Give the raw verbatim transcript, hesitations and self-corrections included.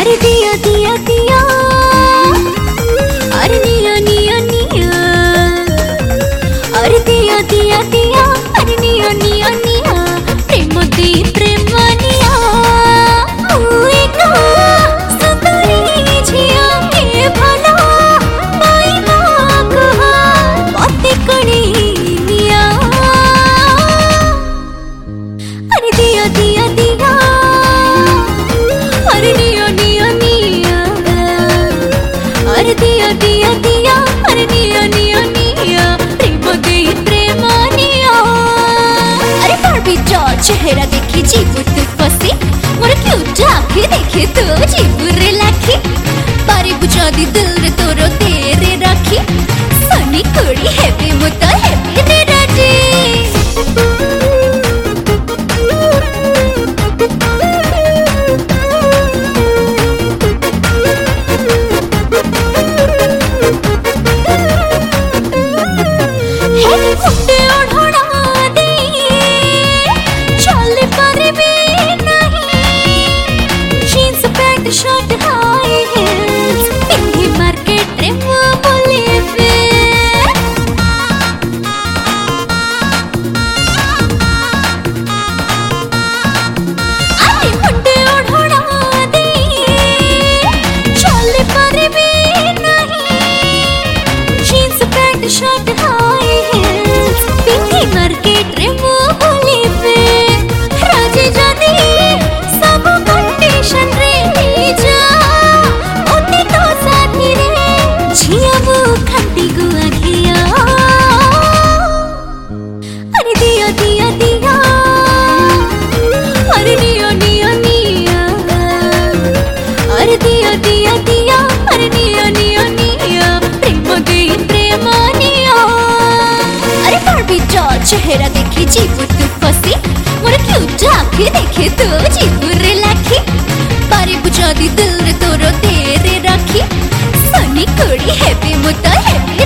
अरे दिया दिया दिया, अरे निया निया निया, अरे दिया दिया दिया, अरे निया निया निया, प्रेम दी प्रेम निया। एक सुंदरी झिया के भला पाइबा कहा बाते कणी निया। अरे दिया दिया दिया, अरे निया निया निया, अरे दिया दिया दिया, अरे निया निया निया, प्रेम दी प्रेम निया। अरे बार्बी डॉल चेहरा देखी जीव तू फसी, मोर क्यूट आँखें देखे तो जीव रे लाखी, पारे बुझा दी दिल रे तोरो तेरे राखी, सनी कोड़ी हैप्पी मुता हैप्पी ने राजी। मुंडे ओढ़ना दे चल पर भी नहीं, jeans pant shirt high heels Pindi market रे वो बोले पे। अरे मुंडे ओढ़ना दे चल पर भी नहीं, jeans pant shirt high market रे वो बोले पे। राजे जाने सब कंडीशन रे जा ओते तो साथी रे झिया वो खंती गुआ घिया। अरे दिया दिया दिया, अरे निया निया निया, अरे दिया दिया दिया, अरे निया निया निया, प्रेम दे प्रेम निया। अरे बार्बी डॉल चेहरा देखी जीव तू फसी, मोर क्यूट आँखें देखे तो जीव रे लाखी, पारे बुझा दी दिल रे तोरो तेरे राखी, सनी कोड़ी हैप्पी मुता हैप्पी